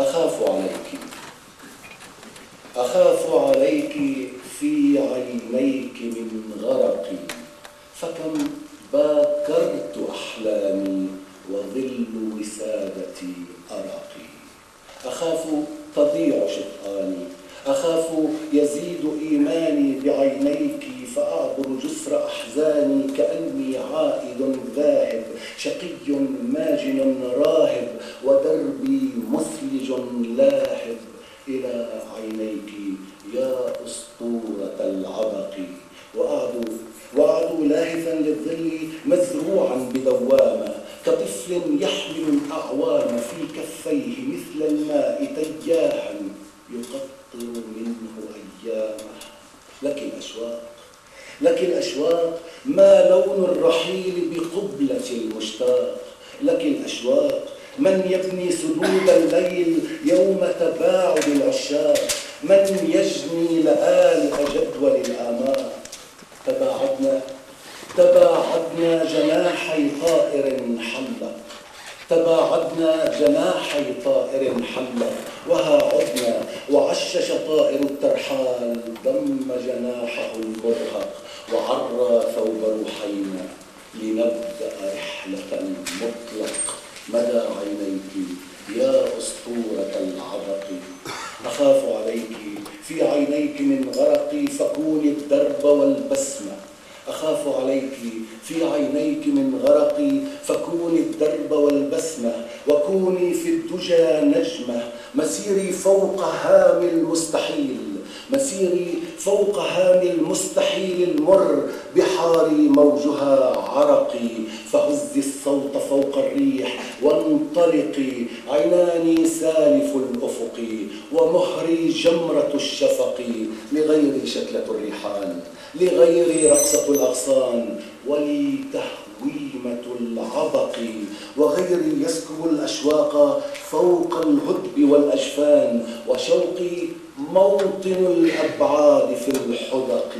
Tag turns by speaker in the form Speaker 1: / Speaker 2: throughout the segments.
Speaker 1: أخاف عليك، أخاف عليك في عينيك من غرقي، فكم باكرت أحلامي وظل وسادتي أرقي. أخاف تضيع شقاني، أخاف يزيد إيماني بعينيك، فأعبر جسر أحزاني كأني عائد ذاهب، شقي ماجن راهب، ودربي مثلج لاهب إلى عينيك يا أسطورة العبق. وأعدو لاهثا للظل مزروعا بدوامة، كطفل يحمل الأعوام في كفيه مثل الماء تياها يقطر منه أيامه. لك الأشواق ما لون الرحيل بقبلة المشتاق، لك الأشواق من يبني سدود الليل يوم تباعد العشاق، من يجني لآلئ جدول الآمال. تباعدنا جناحي طائر حلق، تباعدنا جناحي طائر حلق، وها عدنا وعشش طائر الترحال، ضم جناحه المرهق وعرى ثوب روحينا، لنبدأ رحلة المطلق مدى عينيك يا أسطورة العبق. أخاف عليك في عينيك من غرقي، فكوني الدرب والبسمة. أخاف عليك في عينيك من غرقي، فكوني الدرب والبسمة، وكوني في الدجى نجمة. مسيري فوق هام المستحيل، مسيري فوق هام المستحيل المر، بحاري موجها عرقي، فهزي الصوت فوق الريح وانطلقي. عيناني سالف الأفق ومهري جمرة الشفق، لغير شكلة الريحان، لغير رقصة الأغصان، ولي تهويمة العبق، وغيري يسكب الأشواق فوق الهدب والأجفان، وشوقي موطن الأبعاد في الحدق.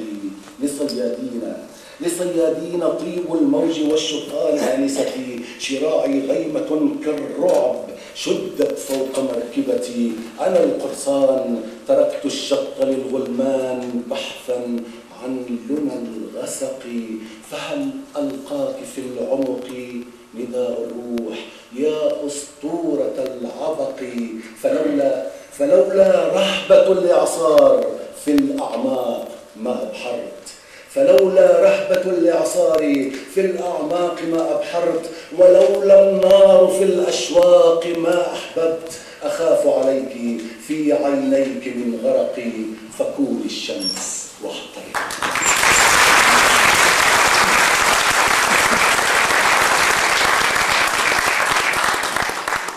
Speaker 1: لصيادين طيب الموج والشطآن آنستي، شراعي غيمة كالرعب شدت فوق مركبتي. أنا القرصان تركت الشط للغلمان بحثا عن لنا الغسق، فهل ألقاك في العمق نداء الروح يا أسطورة العبق. فلولا رهبة الإعصار في الأعماق ما أبحرت، فلولا رهبة الإعصار في الأعماق ما أبحرت، ولولا النار في الأشواق ما أحببت. أخاف عليك في عينيك من غرقي، فكوني الشمس واحترقي.